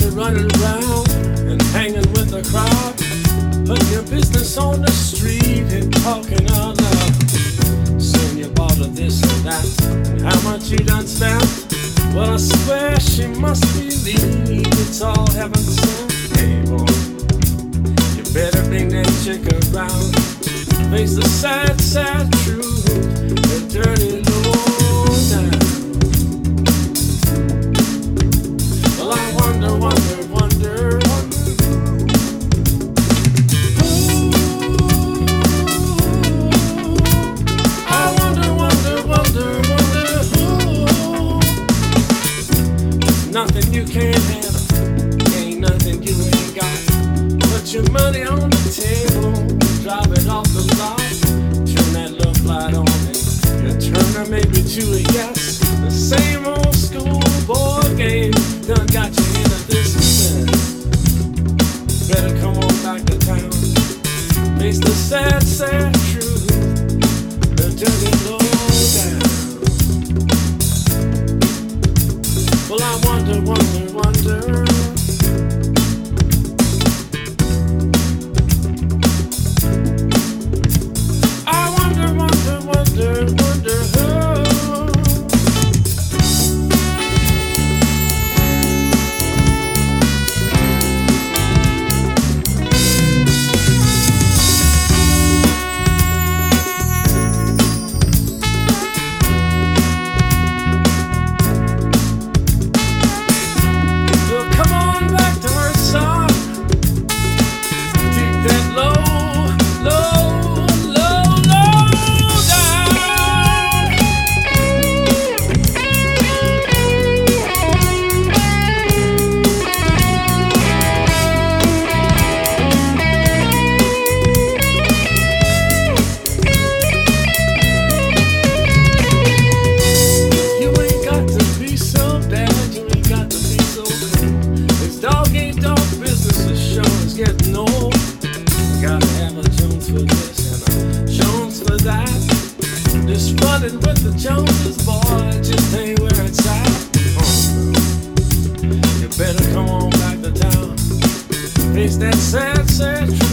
running around and hanging with the crowd, putting your business on the street and talking out loud. Saying you bought her this and that, and how much you done spent. Well, I swear she must believe it's all heaven sent. Hey boy, you better bring that chick around. Face the sad, sad truth, the dirty low down. Well, I wonder, wonder, wonder, wonder. I wonder, wonder, wonder, wonder. There's nothing you can't have, ain't nothing you ain't got. Put your money on the table, drop it off the lot, turn that love light on and you turn her maybe to a yes. The same old school board game done got you into this and that. Better come on back to town, face the sad, sad truth, the dirty low down. Well, I wonder, wonder, wonder. With the Joneses, boy, just ain't where it's at. You better come on back to town, face that sad, sad truth.